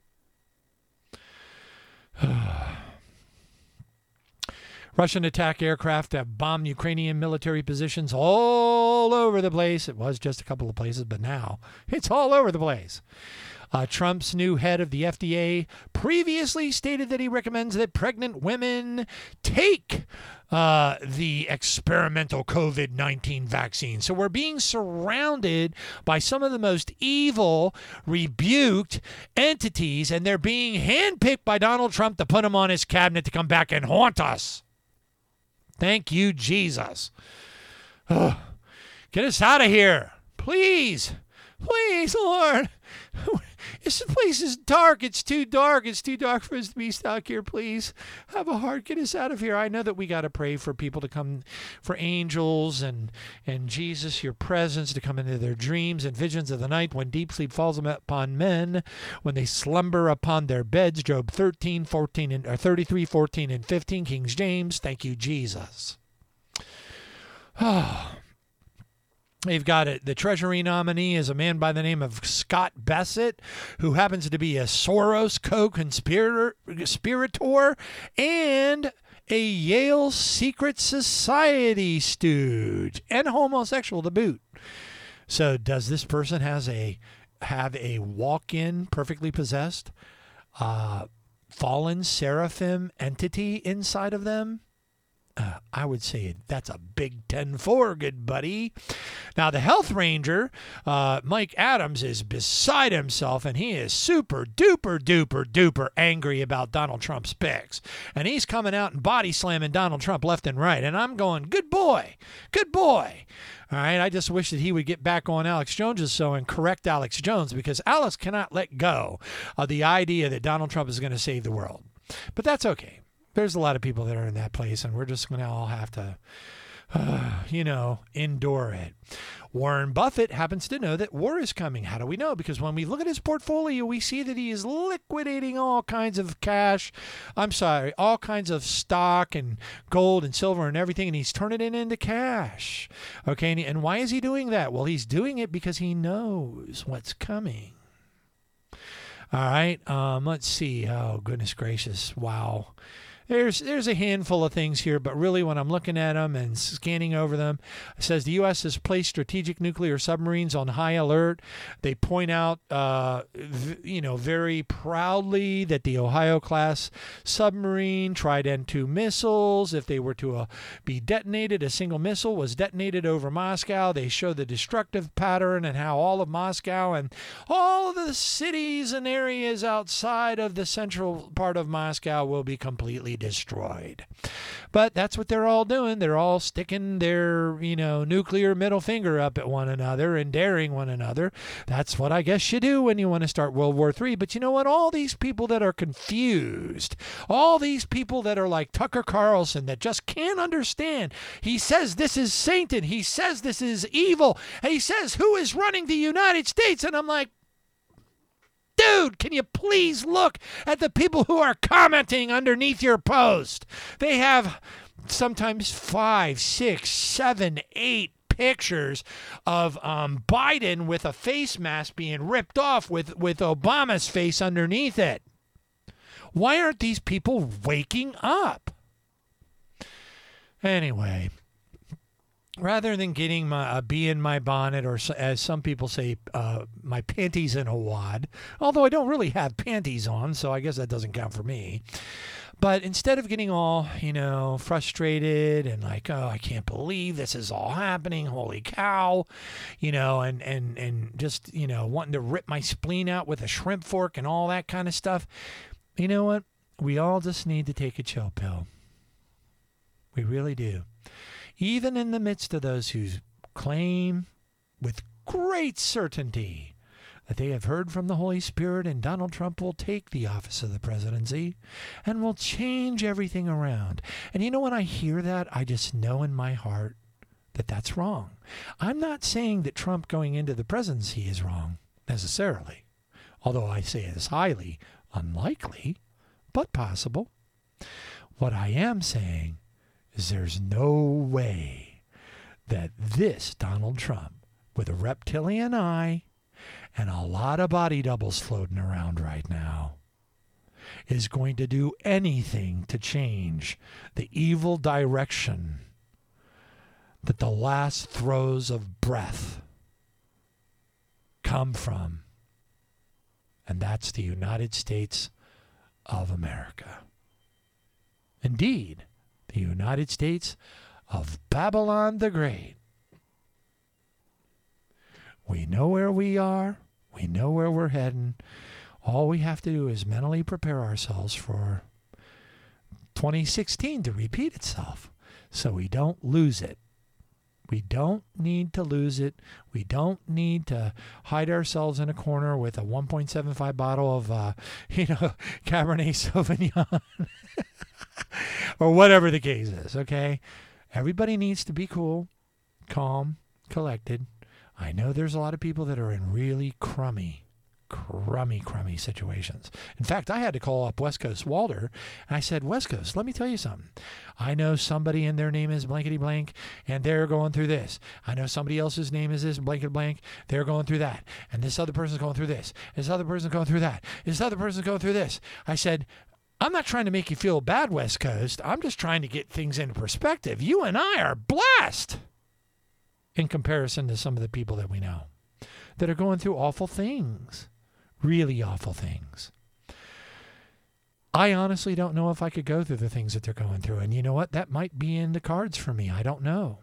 Russian attack aircraft have bombed Ukrainian military positions all over the place. It was just a couple of places, but now it's all over the place. Uh, Trump's new head of the F D A previously stated that he recommends that pregnant women take uh, the experimental COVID nineteen vaccine. So we're being surrounded by some of the most evil, rebuked entities, and they're being handpicked by Donald Trump to put them on his cabinet to come back and haunt us. Thank you, Jesus. Ugh. Get us out of here. Please. Please, Lord. This place is dark. It's too dark. It's too dark for us to be stuck here. Please have a heart. Get us out of here. I know that we got to pray for people to come, for angels and, and Jesus, your presence to come into their dreams and visions of the night when deep sleep falls upon men, when they slumber upon their beds. Job thirteen, fourteen, and, or thirty-three, fourteen, and fifteen, King James. Thank you, Jesus. Oh. They've got it. The Treasury nominee is a man by the name of Scott Bessent, who happens to be a Soros co-conspirator and a Yale secret society stooge and homosexual to boot. So does this person has a have a walk-in, perfectly possessed, uh, fallen seraphim entity inside of them? Uh, I would say that's a Big Ten four, good buddy. Now, the health ranger, uh, Mike Adams, is beside himself, and he is super duper duper duper angry about Donald Trump's picks. And he's coming out and body slamming Donald Trump left and right. And I'm going, good boy, good boy. All right, I just wish that he would get back on Alex Jones's show and correct Alex Jones, because Alex cannot let go of the idea that Donald Trump is going to save the world. But that's okay. There's a lot of people that are in that place, and we're just going to all have to, uh, you know, endure it. Warren Buffett happens to know that war is coming. How do we know? Because when we look at his portfolio, we see that he is liquidating all kinds of cash. I'm sorry, all kinds of stock and gold and silver and everything, and he's turning it into cash. Okay, and, and why is he doing that? Well, he's doing it because he knows what's coming. All right, um, let's see. Oh, goodness gracious. Wow. There's there's a handful of things here, but really when I'm looking at them and scanning over them, it says the U S has placed strategic nuclear submarines on high alert. They point out, uh, v- you know, very proudly that the Ohio-class submarine Trident two missiles, if they were to uh, be detonated, a single missile was detonated over Moscow. They show the destructive pattern and how all of Moscow and all of the cities and areas outside of the central part of Moscow will be completely destroyed. But that's what they're all doing. They're all sticking their, you know, nuclear middle finger up at one another and daring one another. That's what I guess you do when you want to start World War Three. But you know what? All these people that are confused, all these people that are like Tucker Carlson that just can't understand. He says this is Satan. He says this is evil. And he says, who is running the United States? And I'm like, dude, can you please look at the people who are commenting underneath your post? They have sometimes five, six, seven, eight pictures of um, Biden with a face mask being ripped off with, with Obama's face underneath it. Why aren't these people waking up? Anyway, rather than getting my a bee in my bonnet, or as some people say, uh, my panties in a wad, although I don't really have panties on, so I guess that doesn't count for me. But instead of getting all, you know, frustrated and like, oh, I can't believe this is all happening, holy cow, you know, and, and, and just, you know, wanting to rip my spleen out with a shrimp fork and all that kind of stuff, you know what? We all just need to take a chill pill. We really do. Even in the midst of those who claim with great certainty that they have heard from the Holy Spirit, and Donald Trump will take the office of the presidency and will change everything around. And you know, when I hear that, I just know in my heart that that's wrong. I'm not saying that Trump going into the presidency is wrong necessarily, although I say it is highly unlikely, but possible. What I am saying is there's no way that this Donald Trump, with a reptilian eye and a lot of body doubles floating around right now, is going to do anything to change the evil direction that the last throes of breath come from. And that's the United States of America. Indeed, the United States of Babylon the Great. We know where we are. We know where we're heading. All we have to do is mentally prepare ourselves for twenty sixteen to repeat itself so we don't lose it. We don't need to lose it. We don't need to hide ourselves in a corner with a one point seven five bottle of, uh, you know, Cabernet Sauvignon or whatever the case is, okay? Everybody needs to be cool, calm, collected. I know there's a lot of people that are in really crummy, crummy, crummy situations. In fact, I had to call up West Coast Walter, and I said, West Coast, let me tell you something. I know somebody and their name is blankety blank, and they're going through this. I know somebody else's name is this blankety blank, they're going through that. And this other person's going through this. This other person's going through that. This other person's going through this. I said, I'm not trying to make you feel bad, West Coast. I'm just trying to get things into perspective. You and I are blessed in comparison to some of the people that we know that are going through awful things. Really awful things. I honestly don't know if I could go through the things that they're going through. And you know what? That might be in the cards for me. I don't know.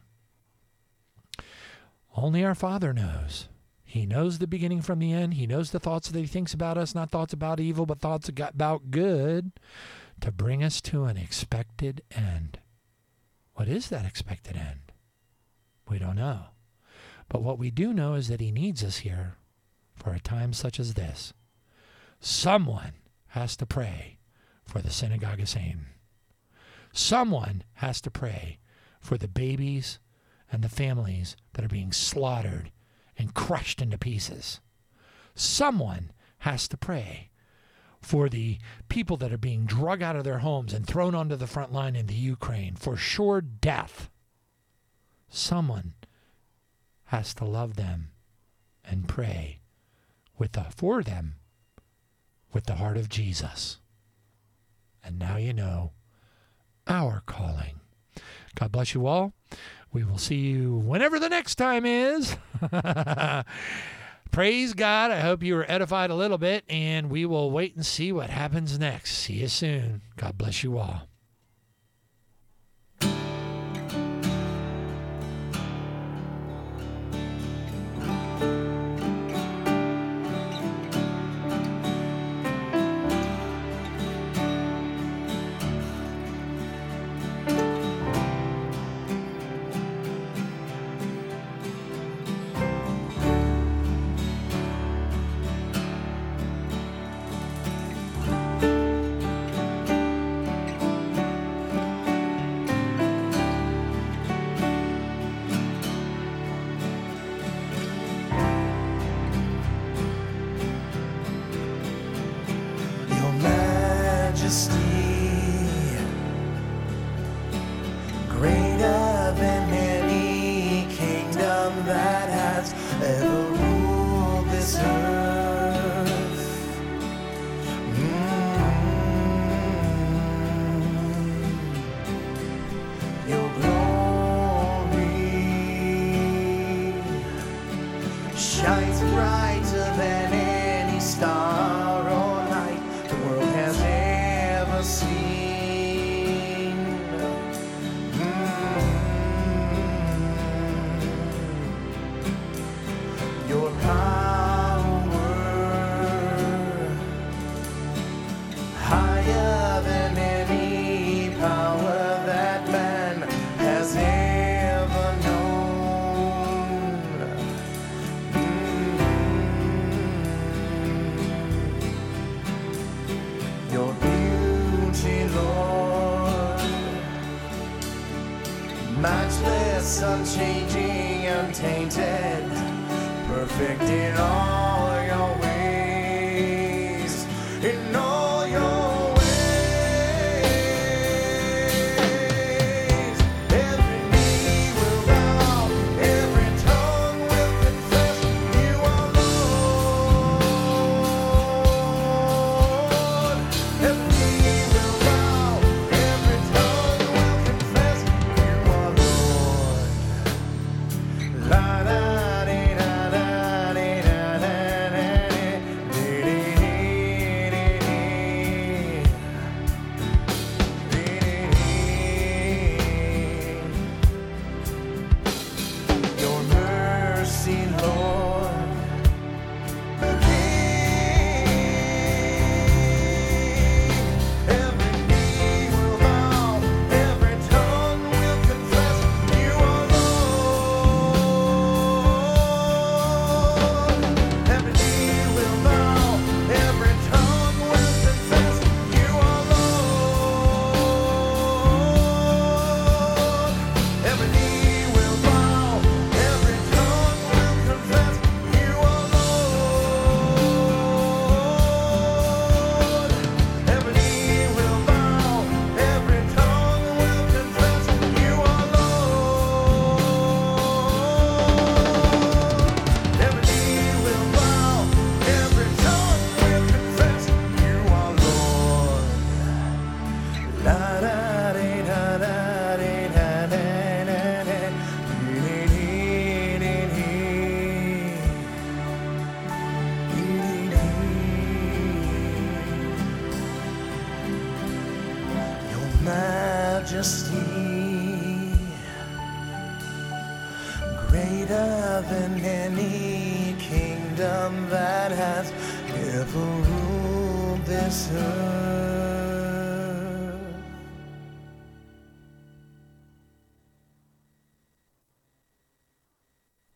Only our Father knows. He knows the beginning from the end. He knows the thoughts that he thinks about us, not thoughts about evil, but thoughts about good, to bring us to an expected end. What is that expected end? We don't know. But what we do know is that he needs us here for a time such as this. Someone has to pray for the synagogue of Satan. Someone has to pray for the babies and the families that are being slaughtered and crushed into pieces. Someone has to pray for the people that are being drug out of their homes and thrown onto the front line in the Ukraine for sure death. Someone has to love them and pray with the, for them with the heart of Jesus. And now you know our calling. God bless you all. We will see you whenever the next time is. Praise God. I hope you were edified a little bit, and we will wait and see what happens next. See you soon. God bless you all. Shines brighter than any star or light the world has ever seen. It's unchanging, untainted, perfect in all your ways, in all your ways. Every knee will bow, every tongue will confess you are Lord. Every knee will bow, every tongue will confess you are Lord. La da dee da da dee da da da dee dee dee dee. Your mercy, Lord. Every knee will bow, every tongue will confess you are Lord. Every knee will bow, every tongue will confess you are Lord. Every knee will bow, every tongue will confess you are Lord. Every knee will bow, every tongue will confess you are Lord. Every knee will bow, every tongue will confess you are Lord. La da dee da da dee da da da da dee dee dee dee dee. Your majesty, greater than any kingdom that has ever ruled this earth.